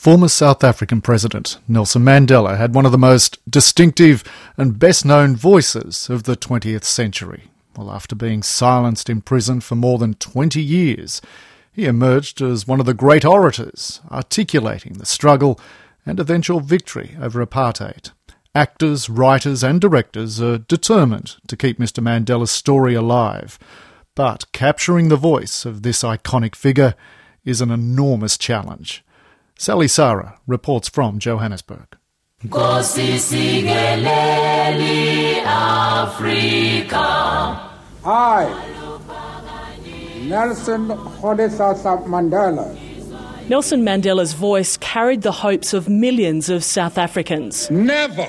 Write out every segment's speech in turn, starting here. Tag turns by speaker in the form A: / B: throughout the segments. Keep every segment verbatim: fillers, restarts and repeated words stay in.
A: Former South African President Nelson Mandela had one of the most distinctive and best-known voices of the twentieth century. Well, after being silenced in prison for more than twenty years, he emerged as one of the great orators, articulating the struggle and eventual victory over apartheid. Actors, writers and directors are determined to keep Mister Mandela's story alive. But capturing the voice of this iconic figure is an enormous challenge. Sally Sara reports from Johannesburg.
B: I, Nelson Rolihlahla Mandela.
C: Nelson Mandela's voice carried the hopes of millions of South Africans.
B: Never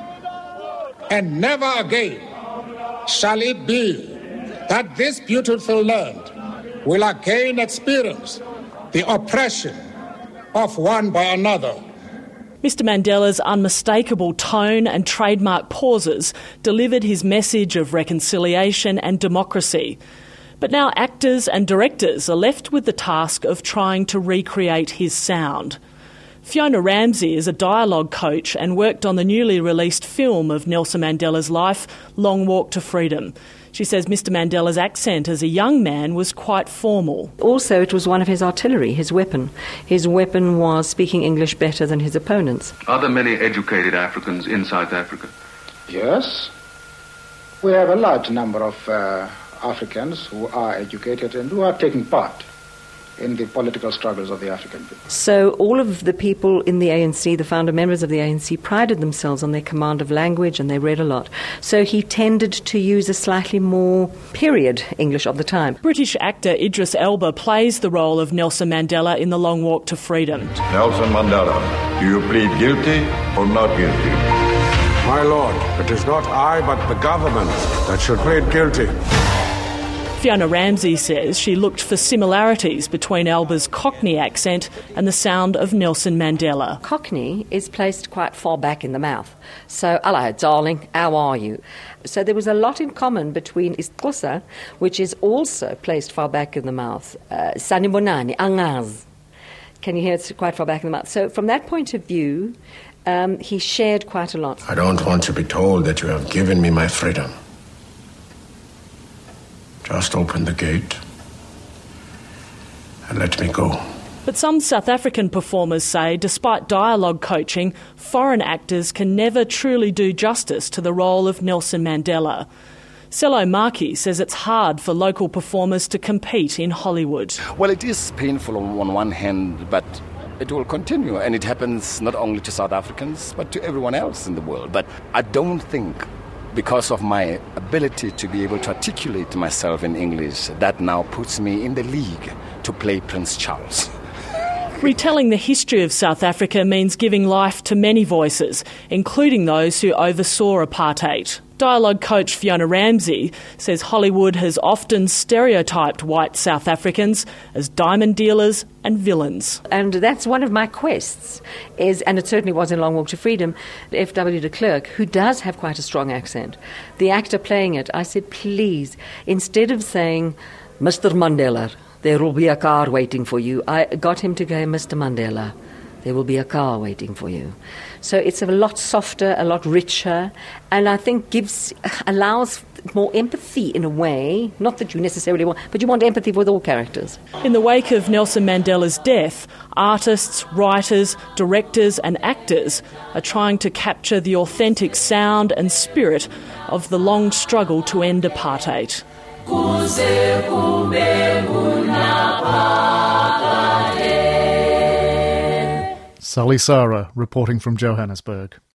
B: and never again shall it be that this beautiful land will again experience the oppression of one by another.
C: Mister Mandela's unmistakable tone and trademark pauses delivered his message of reconciliation and democracy. But now actors and directors are left with the task of trying to recreate his sound. Fiona Ramsey is a dialogue coach and worked on the newly released film of Nelson Mandela's life, Long Walk to Freedom. She says Mister Mandela's accent as a young man was quite formal.
D: Also, it was one of his artillery, his weapon. His weapon was speaking English better than his opponents.
E: Are there many educated Africans in South Africa?
F: Yes. We have a large number of uh, Africans who are educated and who are taking part in the political struggles of the African people.
D: So all of the people in the A N C, the founder members of the A N C, prided themselves on their command of language, and they read a lot. So he tended to use a slightly more period English of the time.
C: British actor Idris Elba plays the role of Nelson Mandela in The Long Walk to Freedom.
G: Nelson Mandela, do you plead guilty or not guilty?
H: My lord, it is not I but the government that should plead guilty.
C: Fiona Ramsey says she looked for similarities between Elba's Cockney accent and the sound of Nelson Mandela.
D: Cockney is placed quite far back in the mouth. So, hello, darling, how are you? So there was a lot in common between isiXhosa, which is also placed far back in the mouth. Uh, Sanibonani, angaz. Can you hear it's quite far back in the mouth? So from that point of view, um, he shared quite a lot.
H: I don't want to be told that you have given me my freedom. Just open the gate and let me go.
C: But some South African performers say, despite dialogue coaching, foreign actors can never truly do justice to the role of Nelson Mandela. Sello Maki says it's hard for local performers to compete in Hollywood.
I: Well, it is painful on one hand, but it will continue. And it happens not only to South Africans, but to everyone else in the world. But I don't think, because of my ability to be able to articulate myself in English, that now puts me in the league to play Prince Charles.
C: Retelling the history of South Africa means giving life to many voices, including those who oversaw apartheid. Dialogue coach Fiona Ramsey says Hollywood has often stereotyped white South Africans as diamond dealers and villains.
D: And that's one of my quests, is, and it certainly was in Long Walk to Freedom, F W de Klerk, who does have quite a strong accent. The actor playing it, I said, please, instead of saying, Mister Mandela, there will be a car waiting for you, I got him to go, Mister Mandela, there will be a car waiting for you. So it's a lot softer, a lot richer, and I think gives allows more empathy in a way. Not that you necessarily want, but you want empathy with all characters.
C: In the wake of Nelson Mandela's death, artists, writers, directors and actors are trying to capture the authentic sound and spirit of the long struggle to end apartheid.
A: Sally Sara reporting from Johannesburg.